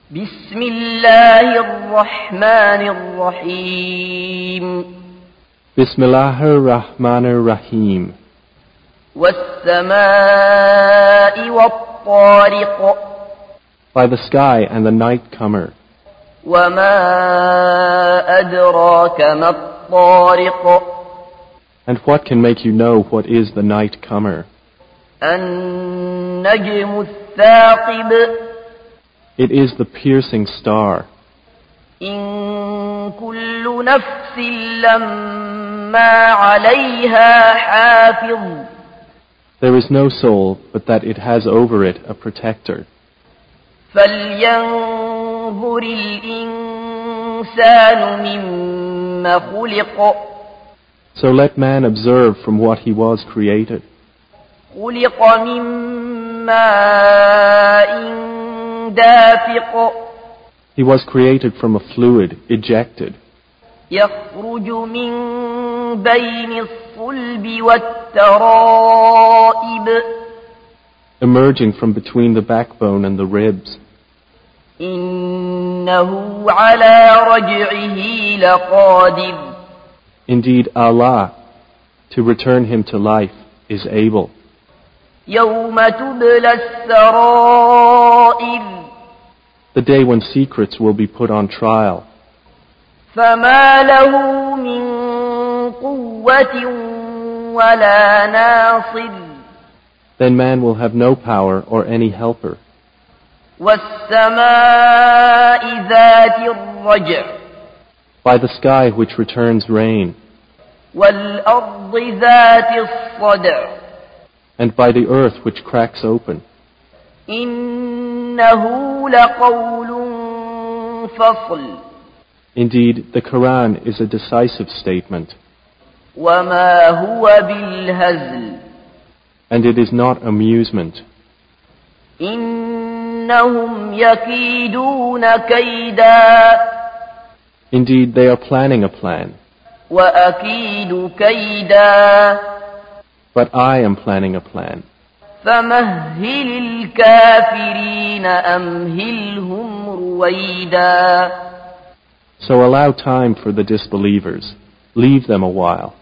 بسم الله الرحمن الرحيم بسم الله الرحمن الرحيم والسماء والطارق By the sky and the night comer. وما أدراك ما الطارق And what can make you know what is the night comer? النجم الثاقب It is the piercing star. إن كل نفس لما عليها حافظ There is no soul but that it has over it a protector. فلينظر الإنسان مما خلق So let man observe from what he was created. خلق من ماء دافق He was created from a fluid, ejected, يخرج من بين الصلب والترائب emerging from between the backbone and the ribs. إنه على رجعه لقادر Indeed, Allah, to return him to life, is able. يوم تبلى السرائر The day when secrets will be put on trial. فما له من قوة ولا ناصر Then man will have no power or any helper. والسماء ذات الرجع By the sky which returns rain, والأرض ذات الصدع and by the earth which cracks open. إنه لقول فصل Indeed, the Quran is a decisive statement, وما هو بالهزل and it is not amusement. إنهم يكيدون كيدا Indeed, they are planning a plan, وأكيد كيدا but I am planning a plan. فمهل الكافرين أمهلهم رويدا So allow time for the disbelievers. Leave them a while.